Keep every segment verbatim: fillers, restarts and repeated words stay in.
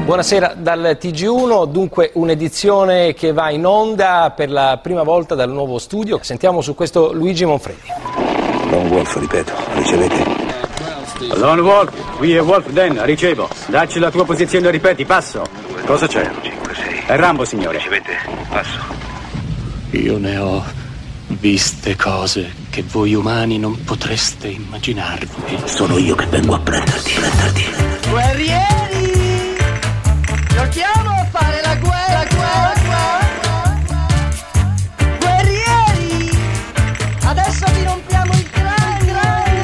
Buonasera dal T G uno, dunque un'edizione che va in onda per la prima volta dal nuovo studio. Sentiamo su questo Luigi Monfredi. Lone Wolf, ripeto, ricevete? Lone Wolf, qui è Wolf Den, ricevo. Dacci la tua posizione, ripeti, passo. Cosa c'è? cinque sei. È Rambo, signore. Ricevete? Passo. Io ne ho viste cose che voi umani non potreste immaginarvi. Sono io che vengo a prenderti, prenderti. Guerrieri! Giochiamo a fare la guerra, guerra, guerra! Guerrieri! Adesso vi rompiamo il cranio!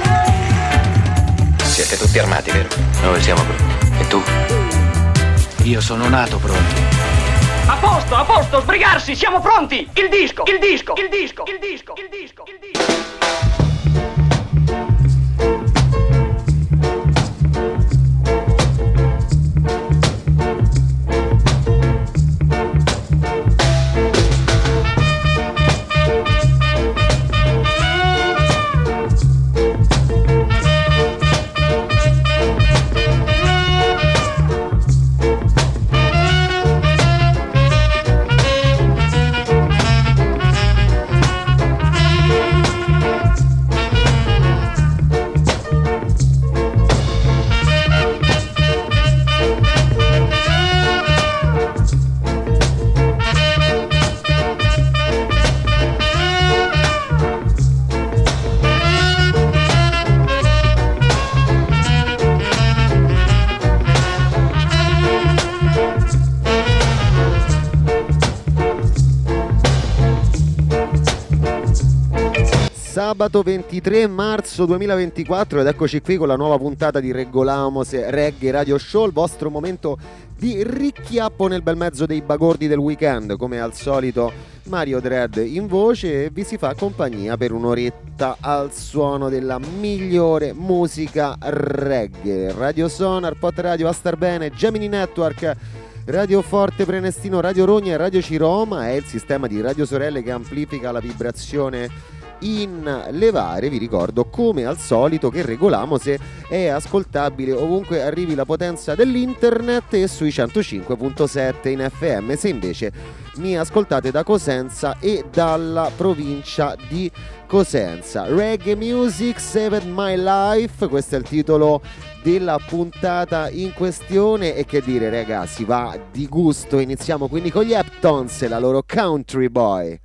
Siete tutti armati, vero? Noi siamo pronti. E tu? Io sono nato pronto. A posto, a posto, sbrigarsi, siamo pronti! Il disco, il disco, il disco, il disco, il disco, il disco. Sabato ventitré marzo duemilaventiquattro ed eccoci qui con la nuova puntata di Regolamos Reggae Radio Show, il vostro momento di ricchiappo nel bel mezzo dei bagordi del weekend. Come al solito Mario Dread in voce e vi si fa compagnia per un'oretta al suono della migliore musica reggae. Radio Sonar, Pot Radio, Astar Bene, Gemini Network, Radio Forte Prenestino, Radio Rogna e Radio Ciroma è il sistema di radio sorelle che amplifica la vibrazione in levare. Vi ricordo come al solito che Regolamos è ascoltabile ovunque arrivi la potenza dell'internet e sui centocinque virgola sette in F M se invece mi ascoltate da Cosenza e dalla provincia di Cosenza. Reggae Music Saved My Life, questo è il titolo della puntata in questione e che dire ragazzi, va di gusto. Iniziamo quindi con gli Heptones e la loro Country Boy.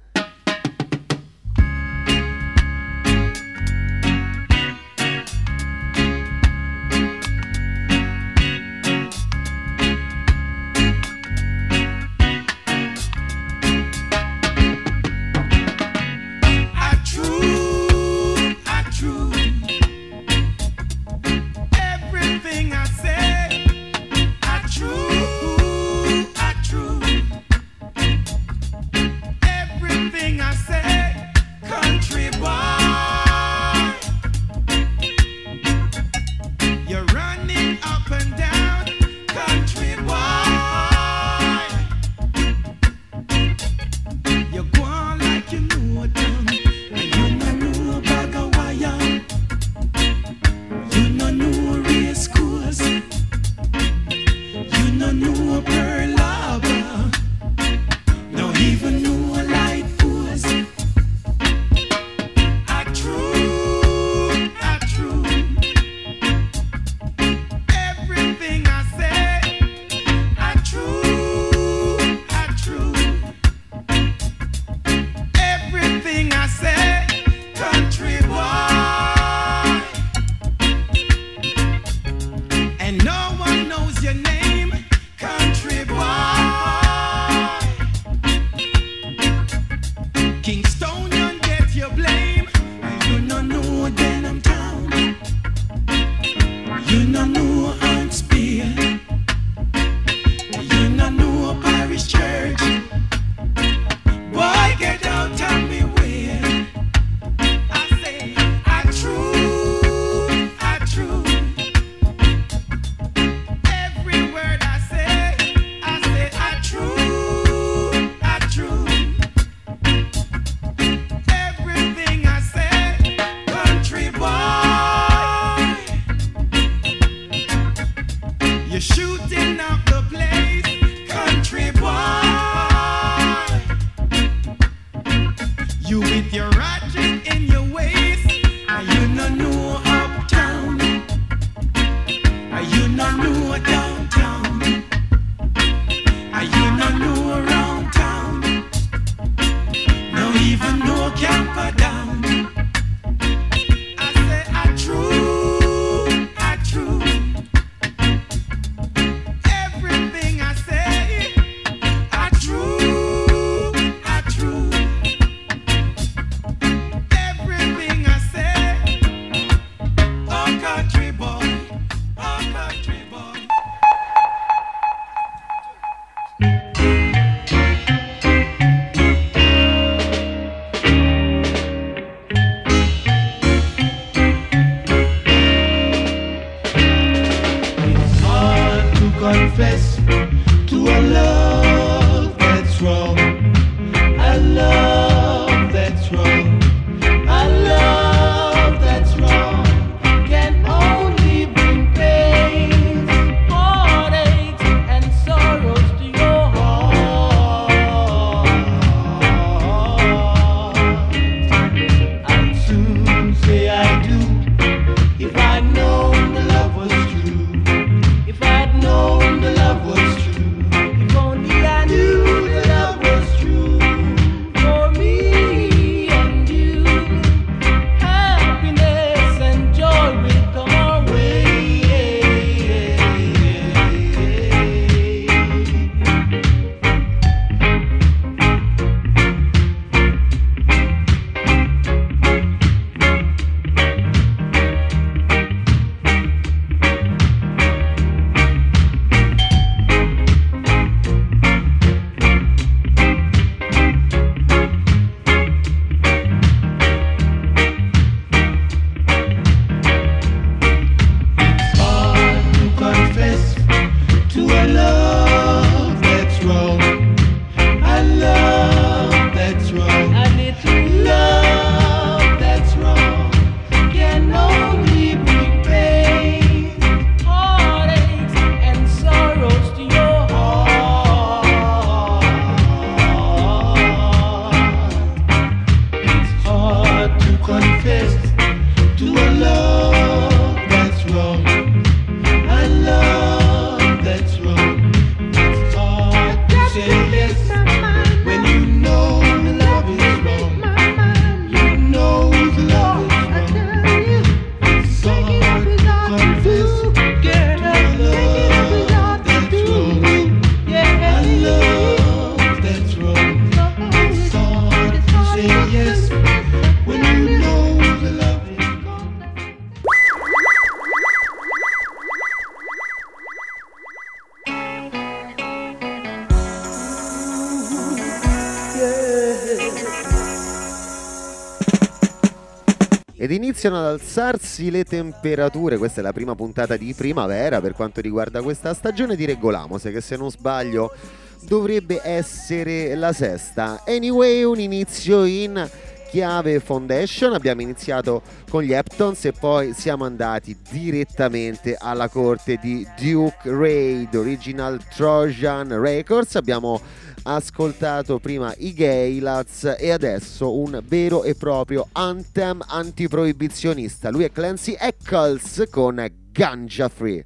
ed iniziano ad alzarsi le temperature. Questa è la prima puntata di primavera per quanto riguarda questa stagione di Reggolamose, che se non sbaglio dovrebbe essere la sesta. Anyway, un inizio in chiave Foundation. Abbiamo iniziato con gli Heptones e poi siamo andati direttamente alla corte di Duke Raid, Original Trojan Records. Abbiamo ascoltato prima i Gaylats e adesso un vero e proprio anthem antiproibizionista. Lui è Clancy Eccles con Ganja Free.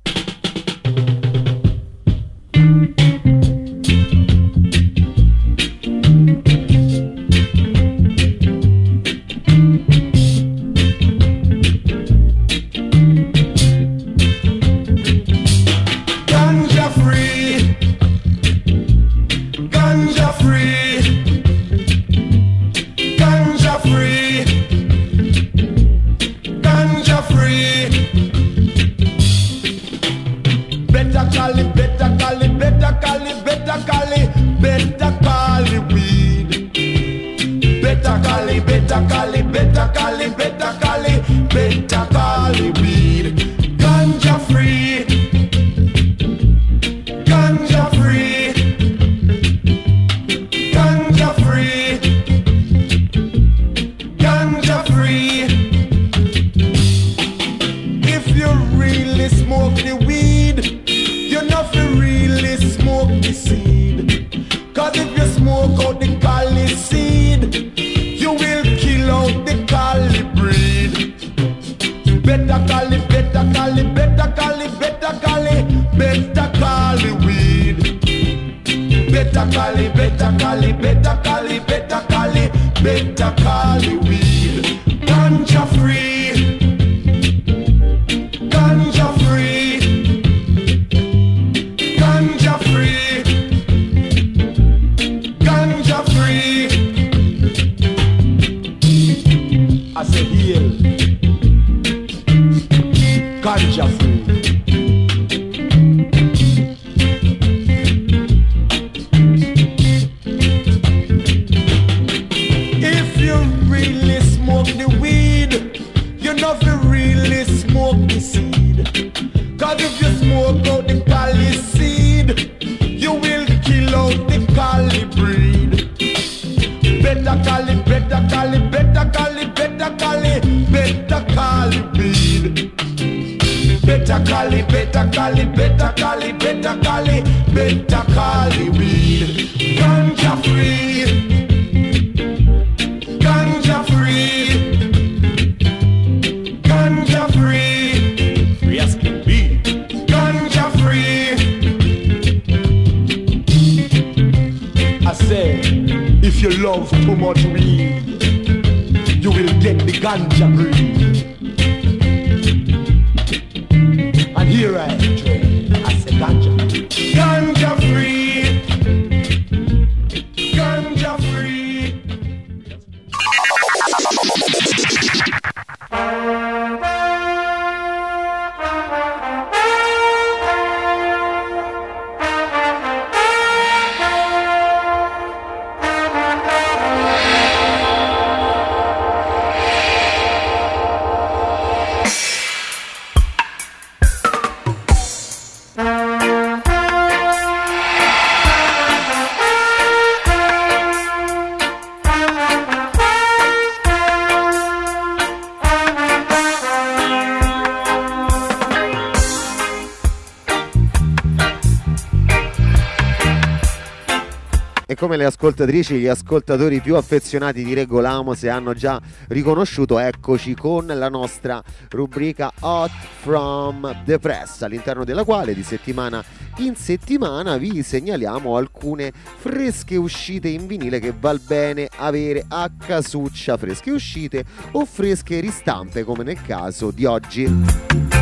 Come le ascoltatrici e gli ascoltatori più affezionati di Reggolamose hanno già riconosciuto, eccoci con la nostra rubrica Hot from the Press, all'interno della quale di settimana in settimana vi segnaliamo alcune fresche uscite in vinile che val bene avere a casuccia, fresche uscite o fresche ristampe come nel caso di oggi.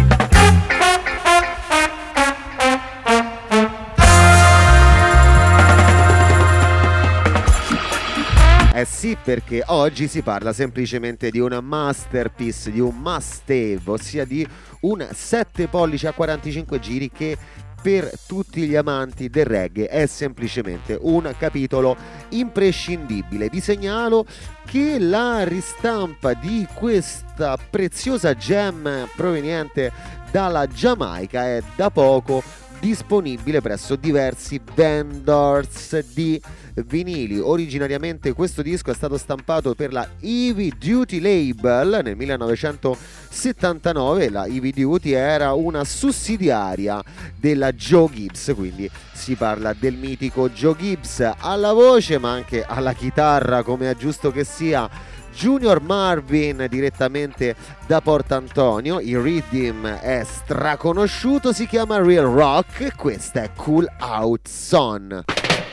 Eh sì, perché oggi si parla semplicemente di una masterpiece, di un must have, ossia di un sette pollici a quarantacinque giri che per tutti gli amanti del reggae è semplicemente un capitolo imprescindibile. Vi segnalo che la ristampa di questa preziosa gem proveniente dalla Giamaica è da poco disponibile presso diversi vendors di vinili. Originariamente questo disco è stato stampato per la Heavy Duty Label nel millenovecentosettantanove. La Heavy Duty era una sussidiaria della Joe Gibbs, quindi si parla del mitico Joe Gibbs alla voce ma anche alla chitarra, come è giusto che sia, Junior Marvin direttamente da Portantonio. Il rhythm è straconosciuto, si chiama Real Rock e questa è Cool Out Son.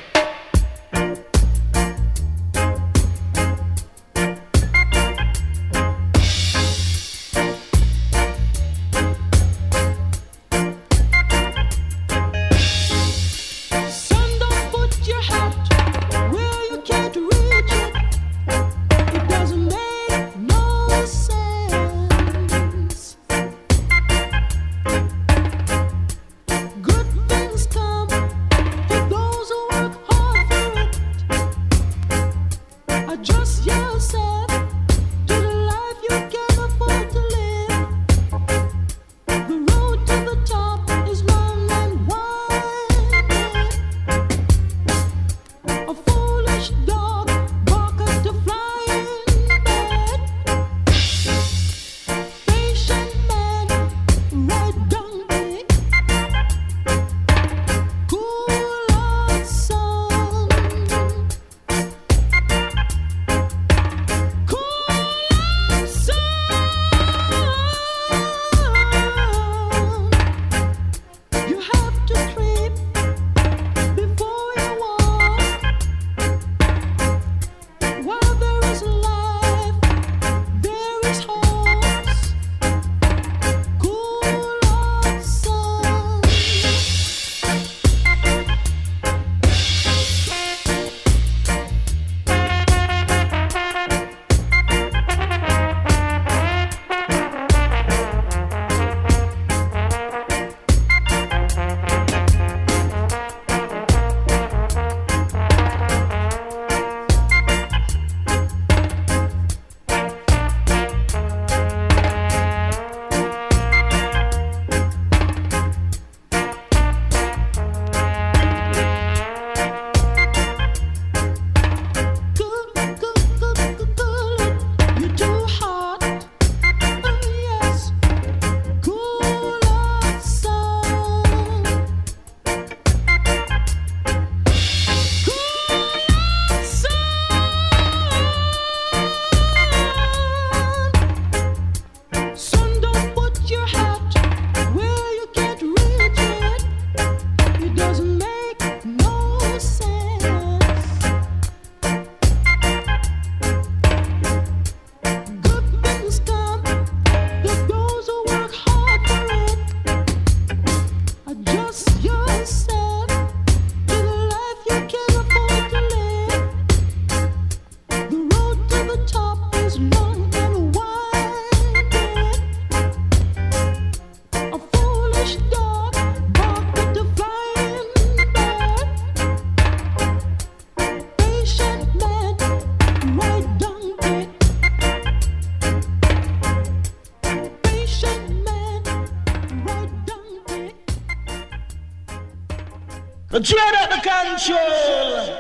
Dread at the control.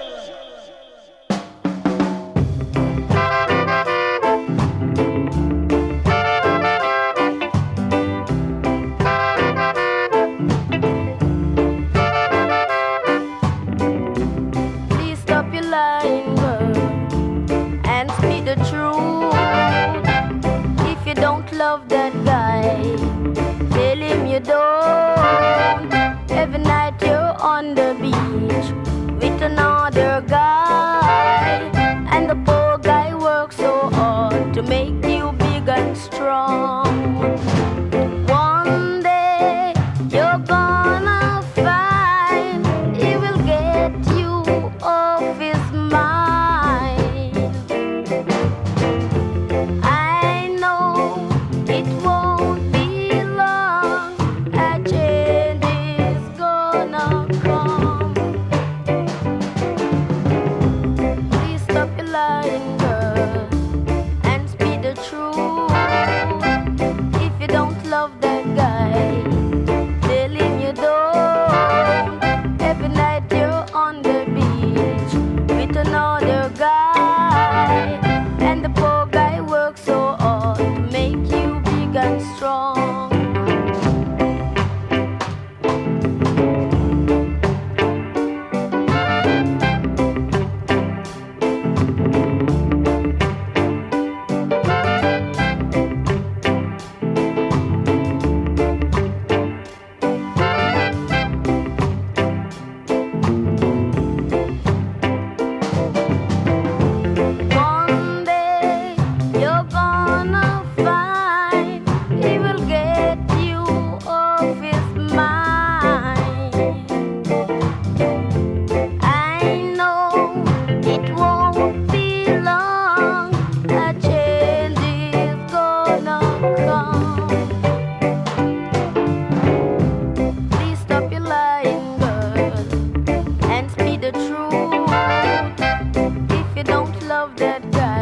Please stop your lying, girl, and speak the truth. If you don't love that guy, tell him you don't. Every night you're on the beach with another guy, and the poor guy works so hard to make you big and strong. One day you're gonna find he will get you off his mind.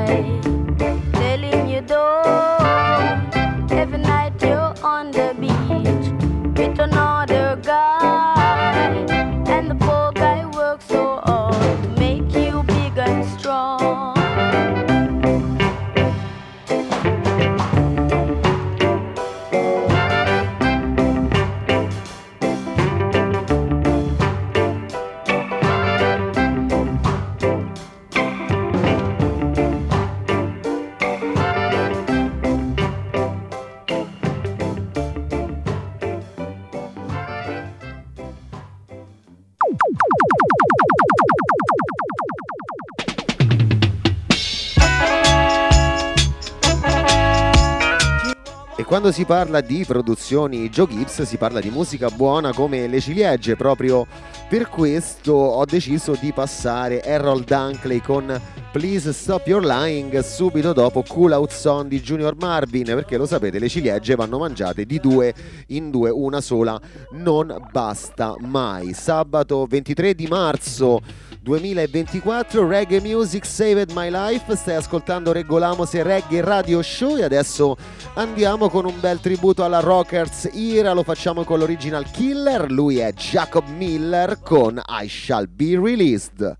guy. Tell him you don't. Every night you're on the beach with another guy, and the poor guy works so hard to make you big and strong. Quando si parla di produzioni Joe Gibbs si parla di musica buona come le ciliegie. Proprio per questo ho deciso di passare Errol Dunkley con Please Stop Your Lying subito dopo Cool Out Song di Junior Marvin, perché lo sapete, le ciliegie vanno mangiate di due in due, una sola non basta mai. Sabato ventitré di marzo duemilaventiquattro, Reggae Music Saved My Life, stai ascoltando Reggolamos e Reggae Radio Show e adesso andiamo con un bel tributo alla Rockers era, lo facciamo con l'original Killer, lui è Jacob Miller con I Shall Be Released.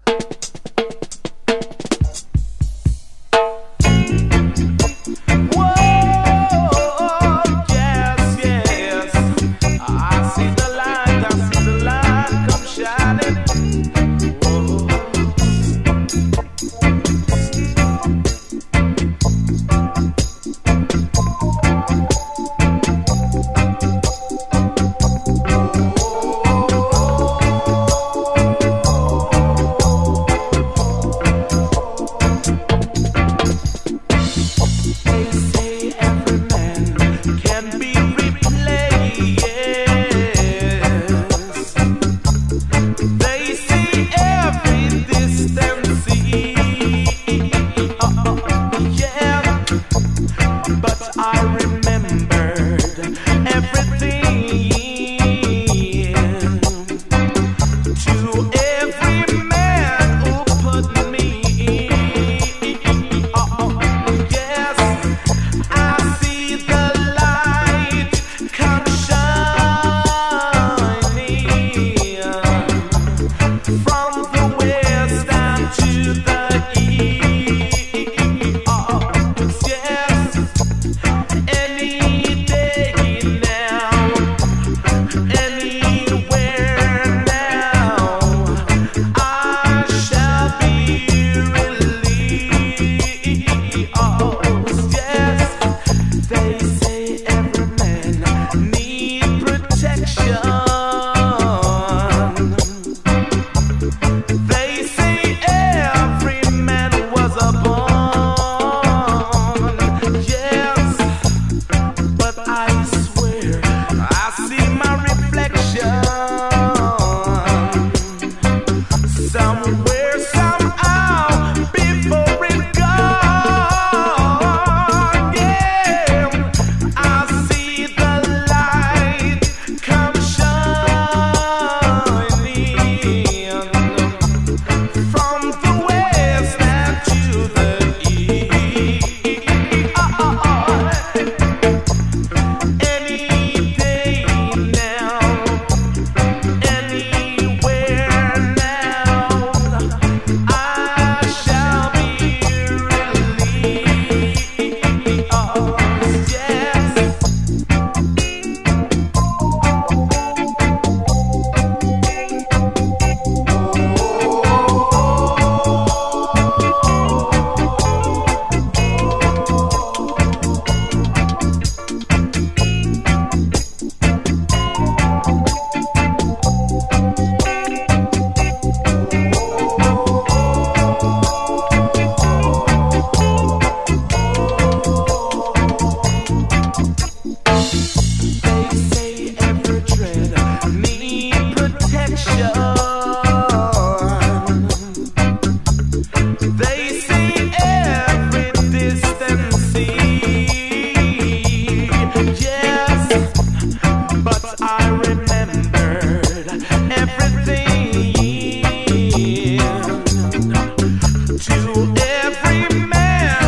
To every man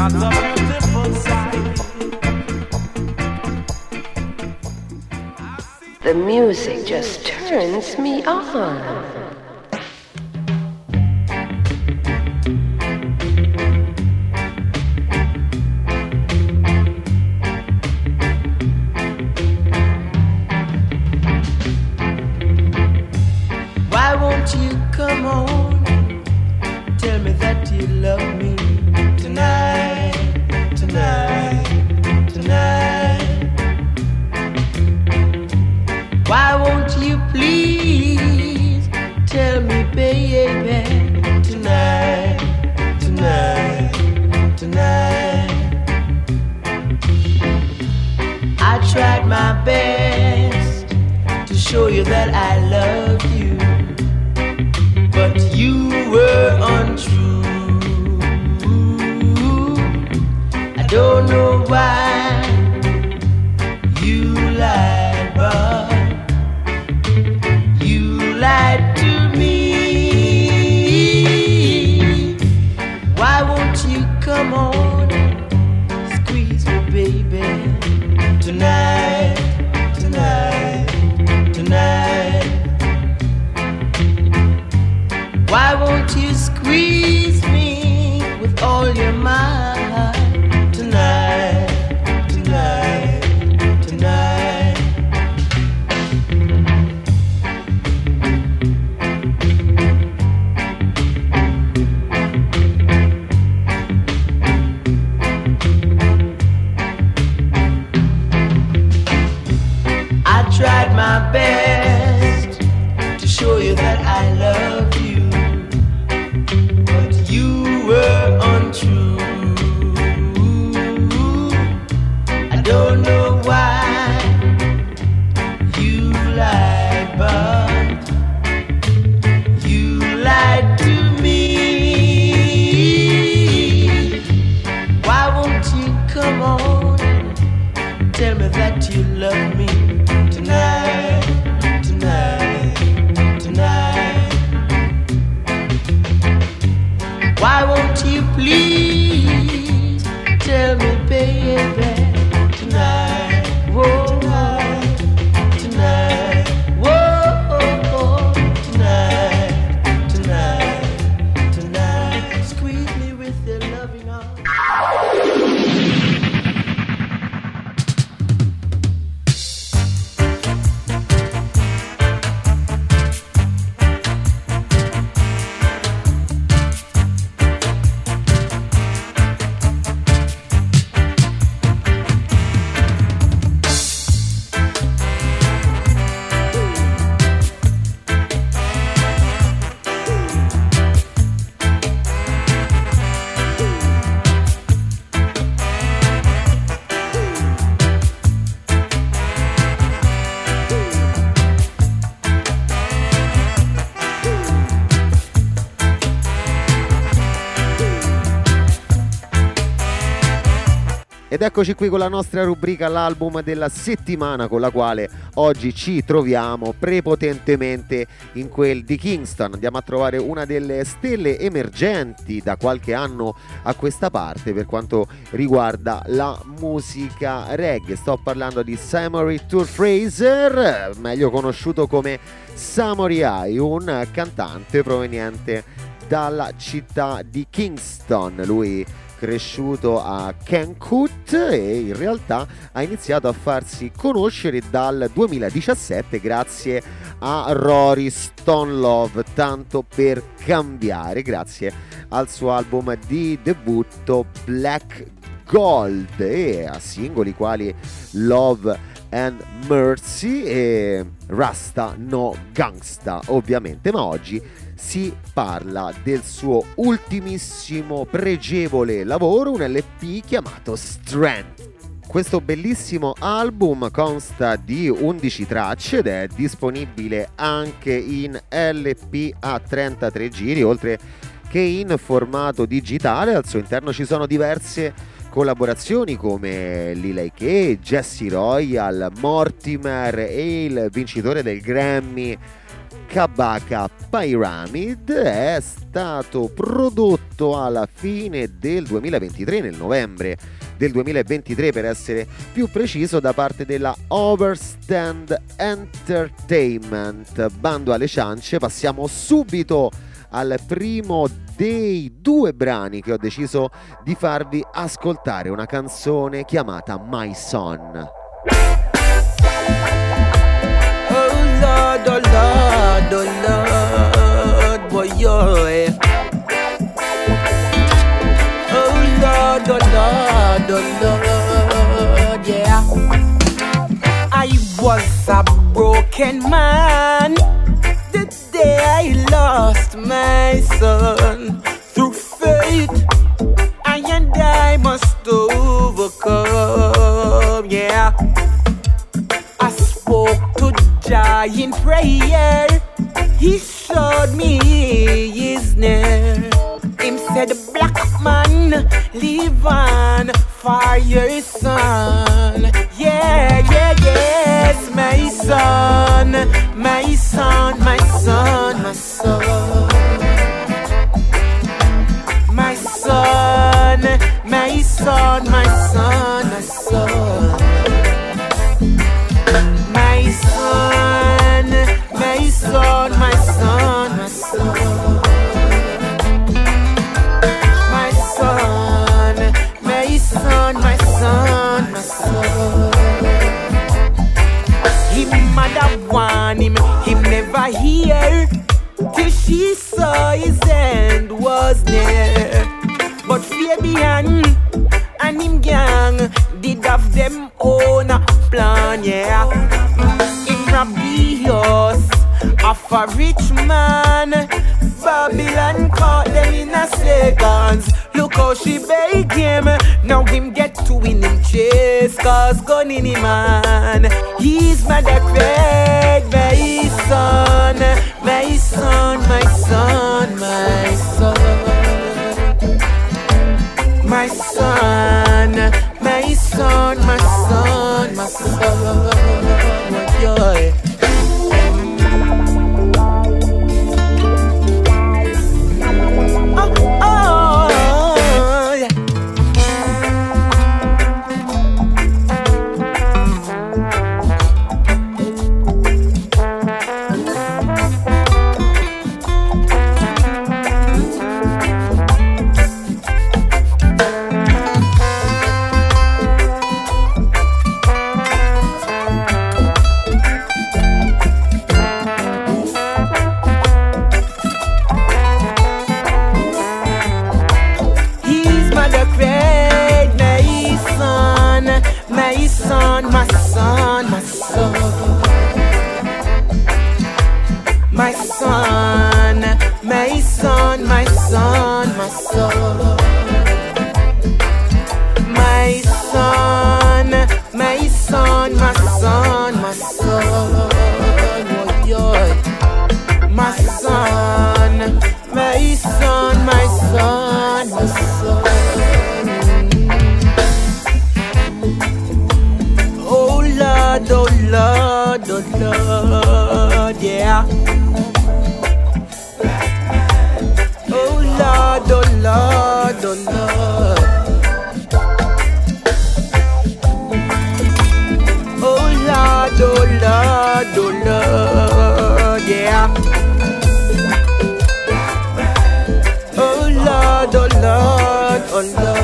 Not a beautiful sight. The music just turns me on. Why won't you come on? Tell me that you love me tonight, tonight, tonight. Why won't you please tell me, baby, tonight, tonight, tonight. I tried my best to show you that I love you, but you were untrue. I don't know why you lied, but you lied to me. Why won't you come on and squeeze me, baby, tonight, tonight, tonight. Why won't you squeeze me with all your might tonight, tonight, tonight? I tried my best to show you that I love you, but you were untrue. I don't know why you lied, but you lied to me. Why won't you come on and tell me that you love me tonight, tonight, tonight? Why won't you please tell me, baby, tonight, whoa, tonight, tonight, whoa, tonight, tonight, tonight. Squeeze me with your loving arms. Ed eccoci qui con la nostra rubrica, l'album della settimana, con la quale oggi ci troviamo prepotentemente in quel di Kingston. Andiamo a trovare una delle stelle emergenti da qualche anno a questa parte per quanto riguarda la musica reggae. Sto parlando di Samory Tour Fraser, meglio conosciuto come Samory I, un cantante proveniente dalla città di Kingston. Lui cresciuto a Cancun e in realtà ha iniziato a farsi conoscere dal duemiladiciassette grazie a Rory Stone Love, tanto per cambiare, grazie al suo album di debutto Black Gold e a singoli quali Love and Mercy e Rasta No Gangsta, ovviamente. Ma oggi si parla del suo ultimissimo pregevole lavoro, un L P chiamato Strength. Questo bellissimo album consta di undici tracce ed è disponibile anche in L P a trentatré giri, oltre che in formato digitale. Al suo interno ci sono diverse collaborazioni come Lil A K, Jesse Royal, Mortimer e il vincitore del Grammy Kabaka Pyramid, è stato prodotto alla fine del duemilaventitré, nel novembre del duemilaventitré per essere più preciso, da parte della Overstand Entertainment. Bando alle ciance, passiamo subito al primo dei due brani che ho deciso di farvi ascoltare, una canzone chiamata My Son. Oh Lord, oh Lord, oh Lord, boy, yeah. Oh Lord, oh Lord, oh Lord, yeah. I was a broken man the day I lost my son. Through faith, I and I must overcome, yeah. I spoke to Jah in prayer, he showed me his name. Him said, black man, live on for your son. Yeah, yeah, yes, my son, my son, my son, my son. My son, my son, my son, my son. My son, my son, my son, my son. My son, my son, my son, my son. Him mother want him, him never hear, till she saw his end was near. But Fabian and him gang did have them own plan, yeah. In Rabios, of a rich man, Babylon caught them in a seconds. Look how she beg him, now him get to win him chase, cause gun in him man. He's my great, my son, my son, my son, my son. My son, my son, my son, my son, my joy. Oh, oh, yeah. My son, my son, my son, my son. My son, my son, my son, my son. Oh, yeah. My son, my son, my son, my son. Oh Lord, oh Lord, oh Lord, yeah. Oh Lord, oh Lord, oh Lord. Oh Lord, oh Lord, oh Lord, yeah. Oh Lord, oh Lord, oh Lord, oh yeah.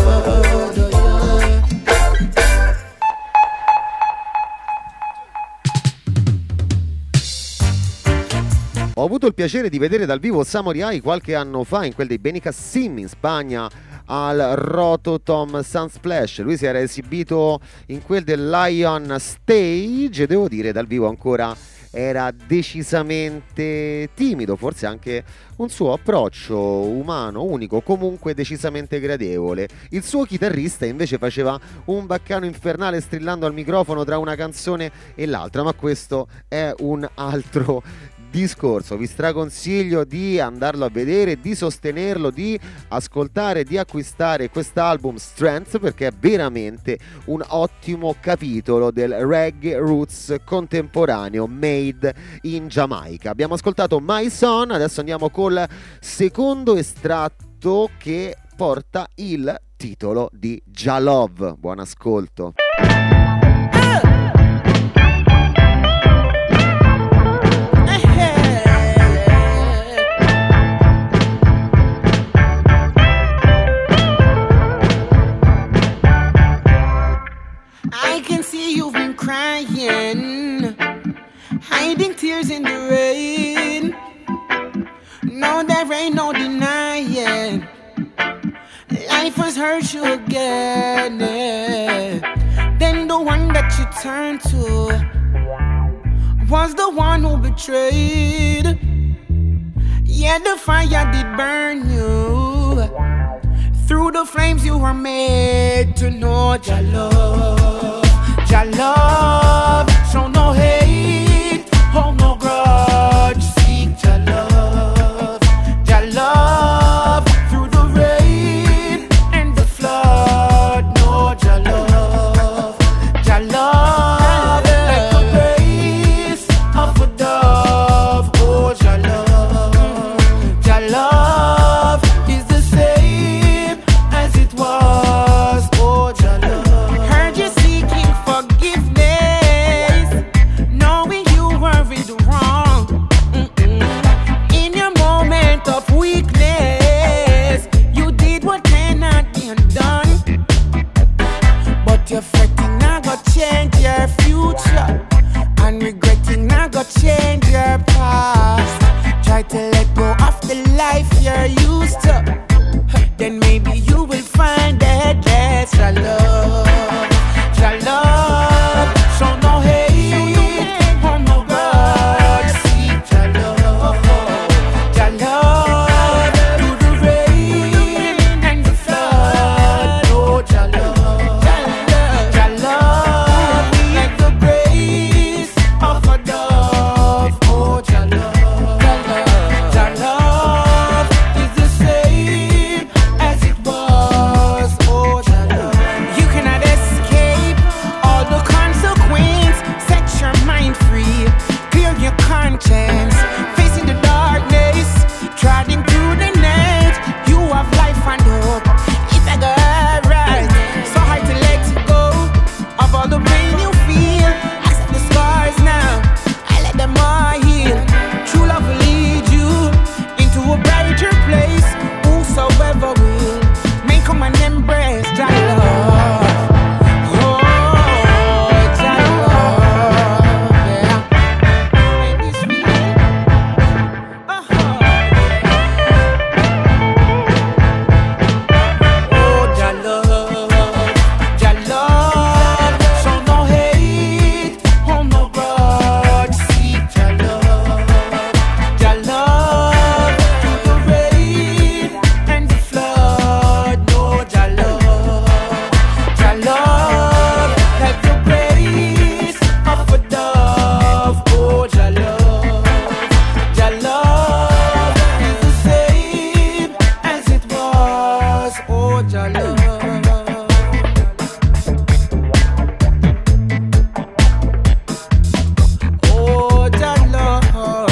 Ho avuto il piacere di vedere dal vivo Samurai qualche anno fa in quel dei Benicassim in Spagna al Rototom Sunsplash. Lui si era esibito in quel del Lion Stage e devo dire dal vivo ancora era decisamente timido, forse anche un suo approccio umano unico, comunque decisamente gradevole. Il suo chitarrista invece faceva un baccano infernale strillando al microfono tra una canzone e l'altra, ma questo è un altro discorso. Vi straconsiglio di andarlo a vedere, di sostenerlo, di ascoltare, di acquistare quest'album Strength, perché è veramente un ottimo capitolo del reggae roots contemporaneo made in Giamaica. Abbiamo ascoltato My Son, adesso andiamo col secondo estratto che porta il titolo di Jah Love. Buon ascolto. I can see you've been crying, hiding tears in the rain. No, there ain't no denying, life has hurt you again. Yeah. Then the one that you turned to was the one who betrayed. Yeah, the fire did burn you. Through the flames you were made to know Jah love, Jah love. Show no hate, hold no grudge. Seek Jah love, Jah love. Through the rain and the flood, know Jah love, Jah love. Like the grace of a dove, oh Jah love, Jah love is the same as it was, oh Jah love. Heard you seeking forgiveness, knowing you were in the wrong. Mm-mm. In your moment of weakness, you did what cannot be undone. But you're fretting now go change your future, and regretting now go change your past. Try to let go of the life you're used to, then maybe you will find that that's Jah love, Jah love. Show no hate, hold no grudge. Seek Jah love, Jah love. Through the rain and the flood, oh Jah love, Jah love. Like the grace of a dove, oh Jah love, Jah love is the same as it was, oh Jah love. You cannot escape all the consequence. Set your mind free, clear your conscience. Facing the darkness, trotting through the night. You have life and hope. It's a good right. So hard to let go of all the pain you feel. Accept the scars now, I let them all heal. True love will lead you into a brighter place. Whosoever will may come and embrace Jah love. Oh, Jah love, yeah. Make this feel. Uh-huh. Oh, Jah love, Jah love. Show no hate, hold no grudge. Seek Jah love, Jah love. Through the rain and the flood, no Jah love, Jah love. Like the grace of a dove, oh Jah love, Jah love is the same as it was, oh Jah love. Oh Jah love.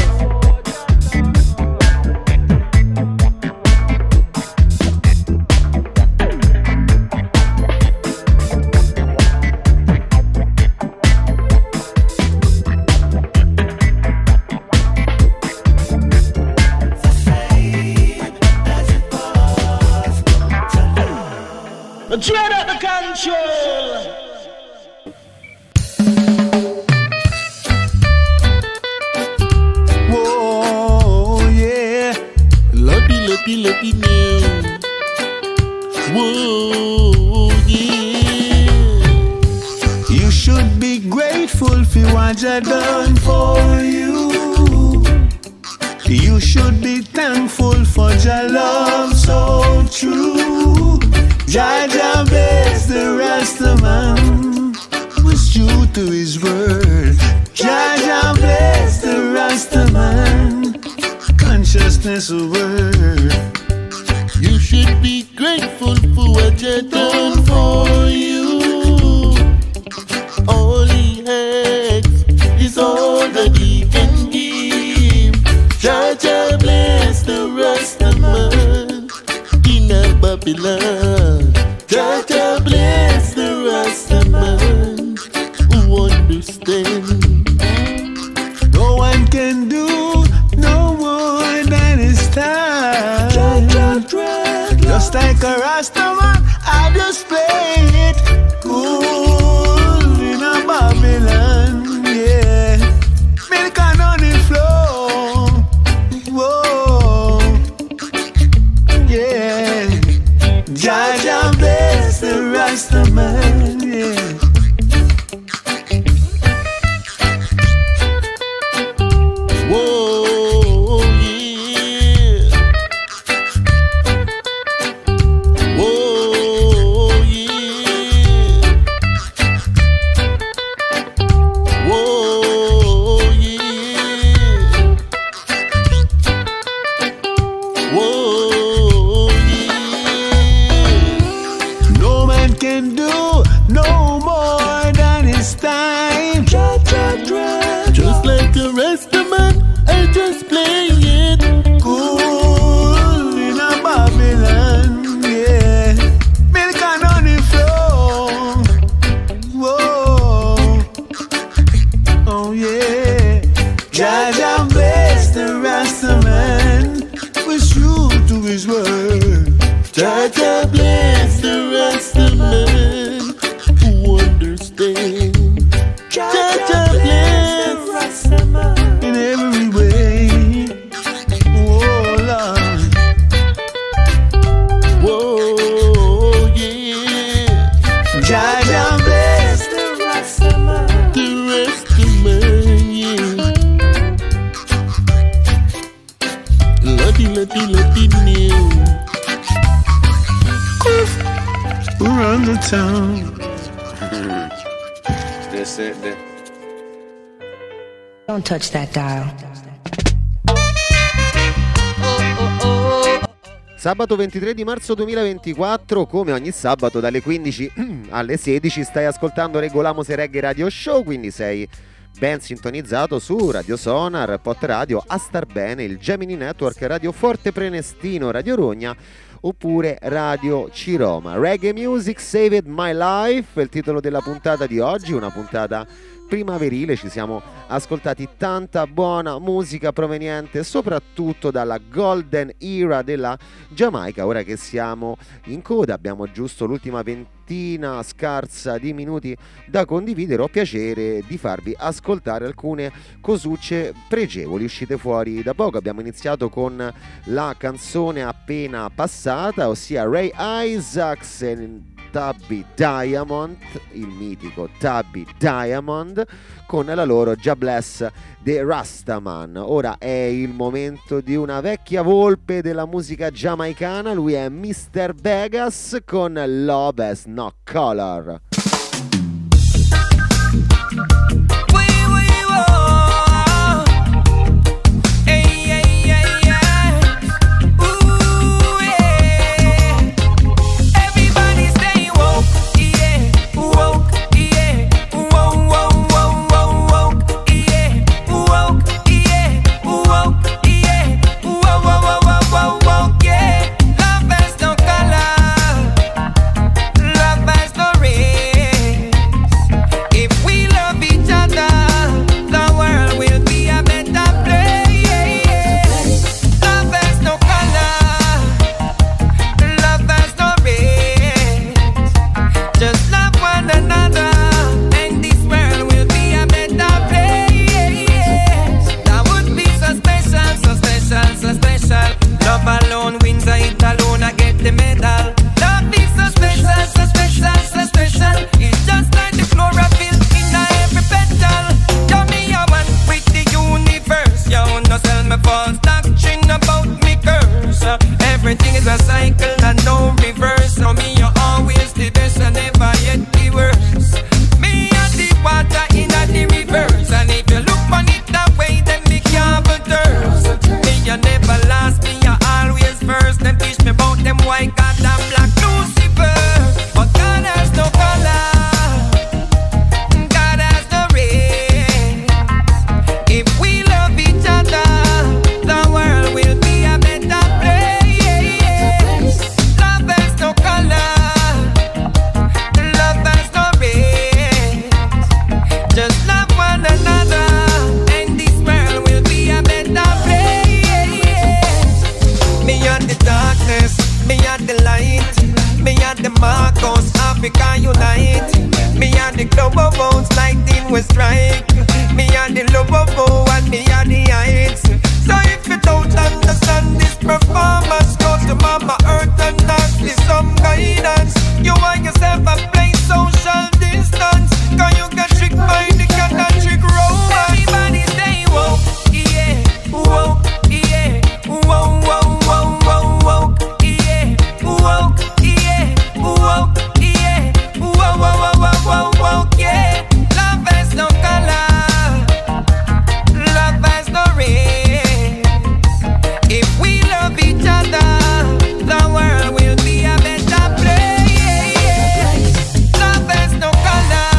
Dread out the control. Whoa, yeah. Lucky, lucky, lucky me. Whoa, yeah. You should be grateful for what I done for you. You should be thankful for your love so true. Jah Jah bless the Rastaman, was true to his word. Jah Jah bless the Rastaman. righteousness of earth. You should be grateful for what you done for you. All he has is all that he can give. Jah Jah bless the Rastaman in a Babylon. Jah Jah bless the Rastaman who understand. No one can do no more than his time. Just like a Rastaman, I just play it cool in a Babylon, yeah. Milk and honey flow, whoa, yeah. Jah Jah bless the Rastaman, yeah. Whoa, yeah. Whoa, yeah. Whoa, yeah. Whoa, yeah. No man can do no more than his time. Just like the rest of man, I just play it cool in a Babylon, yeah. Milk and honey flow, whoa, oh yeah. Jah Jah bless the Rastaman, was true to his word. Jah Jah bless the Rastaman who understands. Jah Jah bless in every way. Oh Lord, whoa yeah. Jah Jah bless the Rastaman, the Rastaman, yeah. Lottie, lottie, lottie new. Around the town. This it, this. Don't touch that dial. Sabato ventitré di marzo duemilaventiquattro, come ogni sabato dalle quindici alle sedici stai ascoltando Regolamo Se Reggae Radio Show, quindi sei ben sintonizzato su Radio Sonar, Pot Radio, A Star Bene, il Gemini Network, Radio Forte Prenestino, Radio Rogna oppure Radio Ciroma. Reggae Music Saved My Life è il titolo della puntata di oggi, una puntata primaverile. Ci siamo ascoltati tanta buona musica proveniente soprattutto dalla golden era della Giamaica. Ora che siamo in coda, abbiamo giusto l'ultima ventina scarsa di minuti da condividere, ho piacere di farvi ascoltare alcune cosucce pregevoli uscite fuori da poco. Abbiamo iniziato con la canzone appena passata, ossia Ray Isaacs e Tubby Diamond, il mitico Tubby Diamond, con la loro Jah Bless the Rastaman. Ora è il momento di una vecchia volpe della musica giamaicana, lui è mister Vegas con Love Has No Color. Everything is a cycle and no reverse. Now me you always the best and never yet the worst. Me and the water in a the reverse. And if you look on it that way, then me can't have a thirst. Me you never last white God and black Lucifer. But God has no color, God has no race. If we love each other, the world will be a better place. Love has no color, love has no race. Just love one another, and this world will be a better place. Me and the darkness, me and the light, me and the Marcos, Africa unite. Me and the global votes, lightning will strike. Me and the love of war, and me and the heights. So if you don't understand this performance, go to Mama Earth and ask me some guidance. You want yourself a place social distance, cause you get tricked by the cat and trick romance. Everybody stay woke, yeah, woke, yeah, woke, woke, woke, woke, woke, yeah, woke, yeah, woke, yeah, woke, woke, woke, woke, woke, yeah. Love has no color, love has no race. If we love each other, the world will be a better place. Love has no color,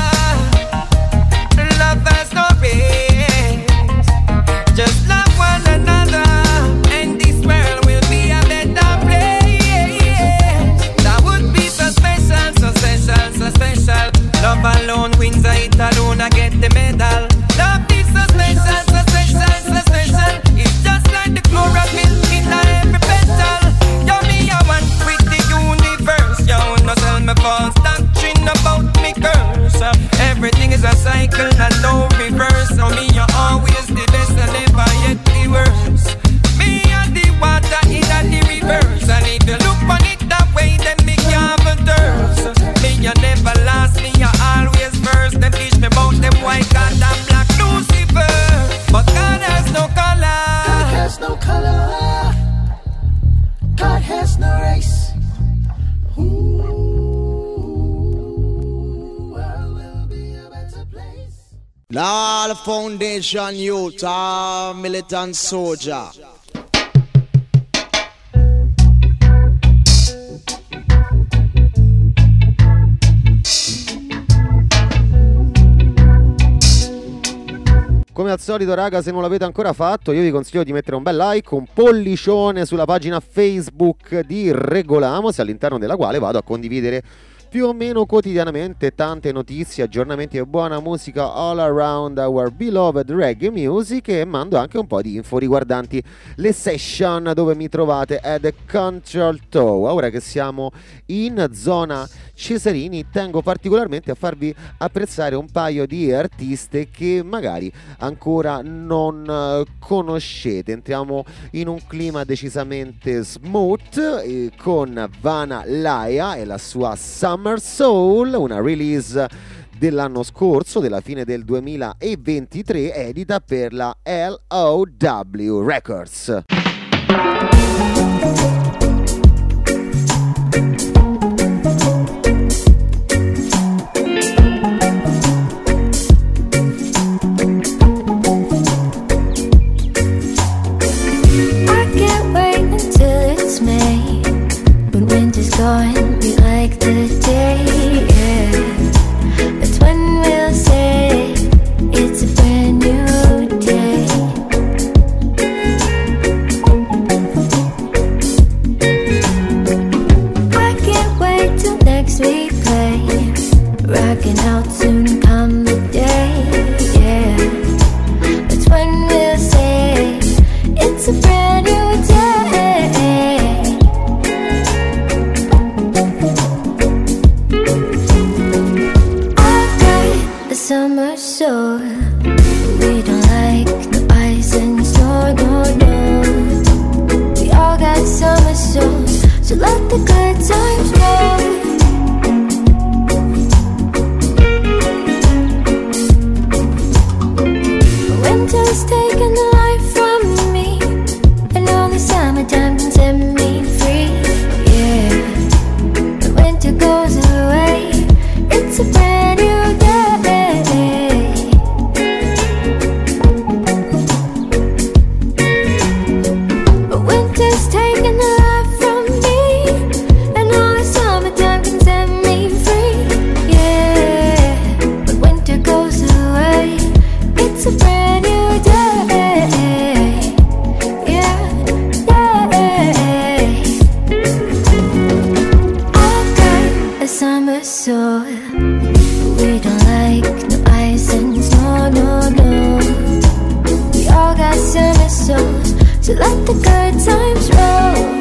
love has no race. Just love one another, and this world will be a better place. That would be so special, so special, so special. Love alone wins, I it alone, I get the medal. Love is so special, so special, so special. It's just like the chlorophyll in every petal. Yo, me a one with the universe. Yo, no tell me false doctrine about me curse. Everything is a cycle and no reverse. So me you always the best and never yet the worst. Me and the water in the reverse. And if you look on it that way, then me can't have a thirst. Me you never last, me you always first. Them teach me about them white God and black Lucifer. But God has no color, God has no color, God has no race. Ooh, world will be a better place. Now the foundation youth are militant soldier. Come al solito, raga, se non l'avete ancora fatto, io vi consiglio di mettere un bel like, un pollicione sulla pagina Facebook di Regolamos, all'interno della quale vado a condividere più o meno quotidianamente tante notizie, aggiornamenti e buona musica all around our beloved reggae music, e mando anche un po' di info riguardanti le session dove mi trovate at the Control Tower. Ora che siamo in zona Cesarini, tengo particolarmente a farvi apprezzare un paio di artiste che magari ancora non uh, conoscete. Entriamo in un clima decisamente smooth eh, con Vanna Laia e la sua Summer Soul, una release dell'anno scorso, della fine del duemilaventitré, edita per la L O W Records. Gone, we like the day, yeah. That's when we'll say it's a brand new day. I can't wait till next week play. Rocking out soon come the day, yeah. That's when we'll say it's a brand new day. Summer soul, we don't like no ice and snow, no, no. We all got summer souls, so let the good times roll. Winter's taking the life from me, and all the summertime can set me free, yeah. When winter goes away, it's a brand new day. summer soul. We don't like no ice and snow, no, no. We all got summer souls, so let the good times roll.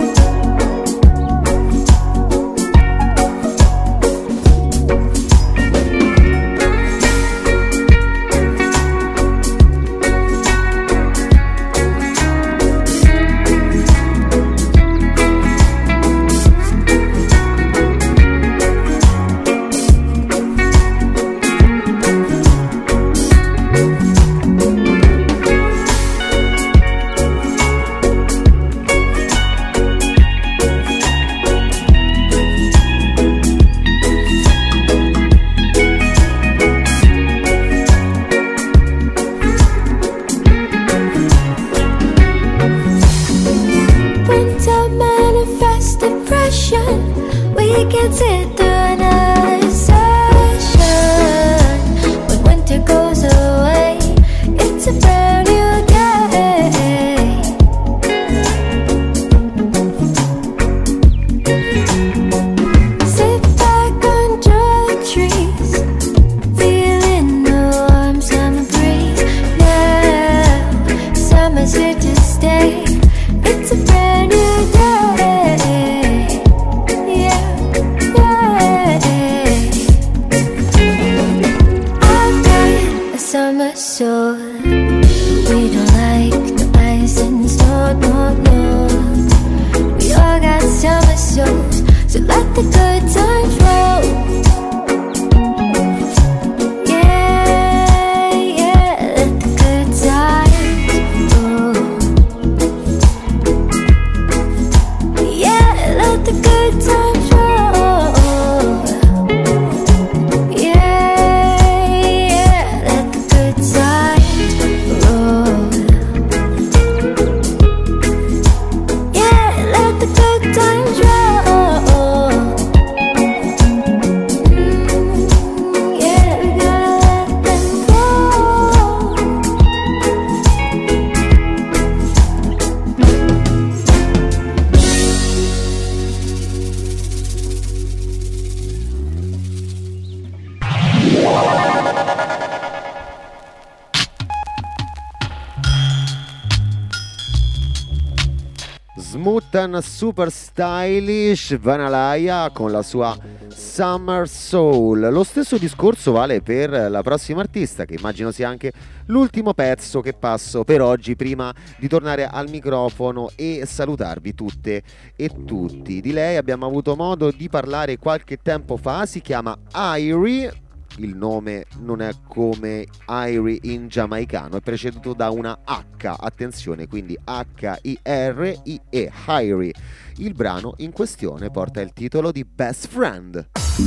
Super stylish Vanalaya con la sua Summer Soul. Lo stesso discorso vale per la prossima artista, che immagino sia anche l'ultimo pezzo che passo per oggi, prima di tornare al microfono e salutarvi tutte e tutti. Di lei abbiamo avuto modo di parlare qualche tempo fa, si chiama Irie. Il nome non è come Irie in giamaicano, è preceduto da una H, attenzione, quindi H I R I E, Irie. Il brano in questione porta il titolo di Best Friend.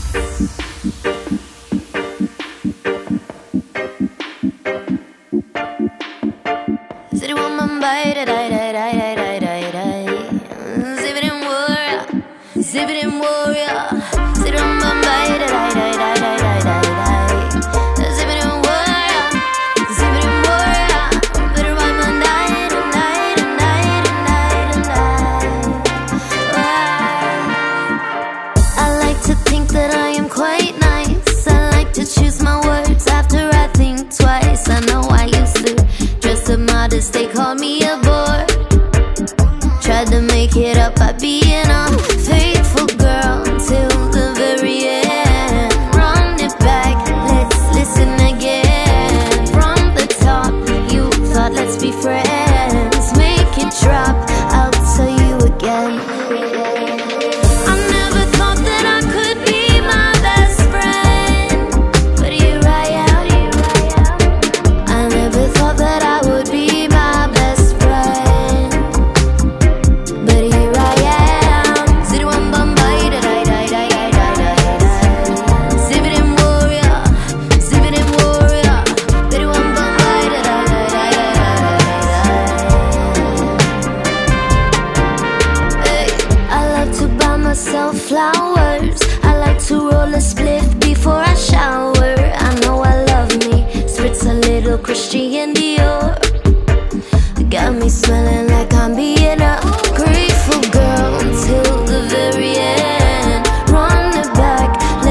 They call me a bore. Tried to make it up by being a faithful girl till the very end. Run it back, let's listen again. From the top, you thought let's be friends. Make it drop, I'll tell you again. Flowers. I like to roll a spliff before I shower. I know I love me. Spritz a little Christian Dior. Got me smelling like I'm being a grateful girl until the very end. Run it back.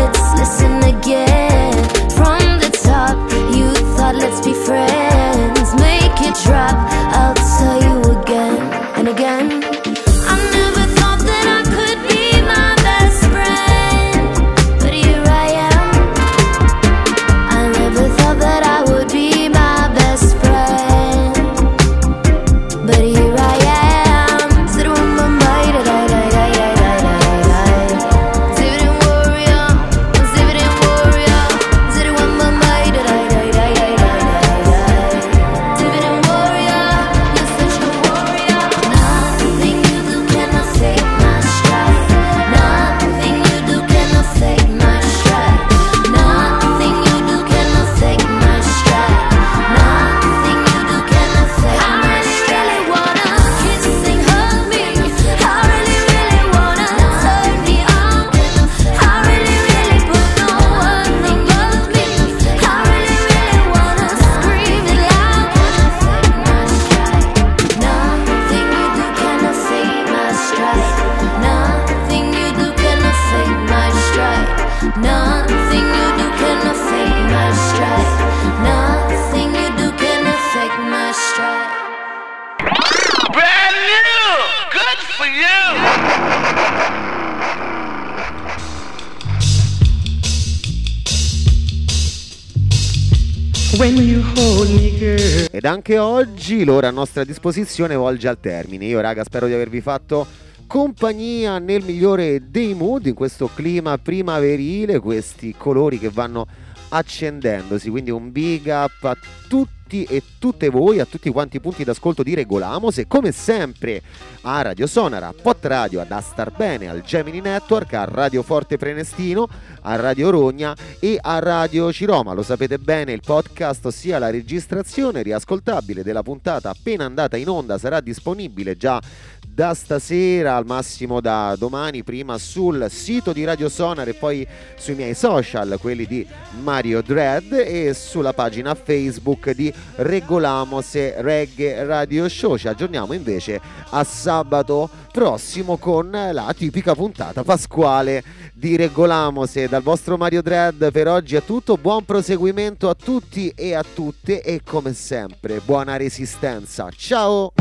when you hold me, girl. Ed anche oggi l'ora a nostra disposizione volge al termine. Io raga spero di avervi fatto compagnia nel migliore dei mood in questo clima primaverile, questi colori che vanno accendendosi, quindi un big up a tutti e tutte voi, a tutti quanti i punti d'ascolto di Regolamos e come sempre a Radio Sonara, a Pot Radio, ad Astar Bene, al Gemini Network, a Radio Forte Prenestino, a Radio Rogna e a Radio Ciroma. Lo sapete bene, il podcast, ossia la registrazione riascoltabile della puntata appena andata in onda, sarà disponibile già da stasera, al massimo da domani, prima sul sito di Radio Sonar e poi sui miei social, quelli di Mario Dread, e sulla pagina Facebook di Regolamos e Reggae Radio Show. Ci aggiorniamo invece a sabato prossimo con la tipica puntata pasquale di Regolamos. E dal vostro Mario Dread per oggi è tutto, buon proseguimento a tutti e a tutte e come sempre buona resistenza, ciao!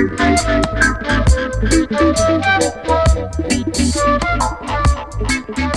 Thank you.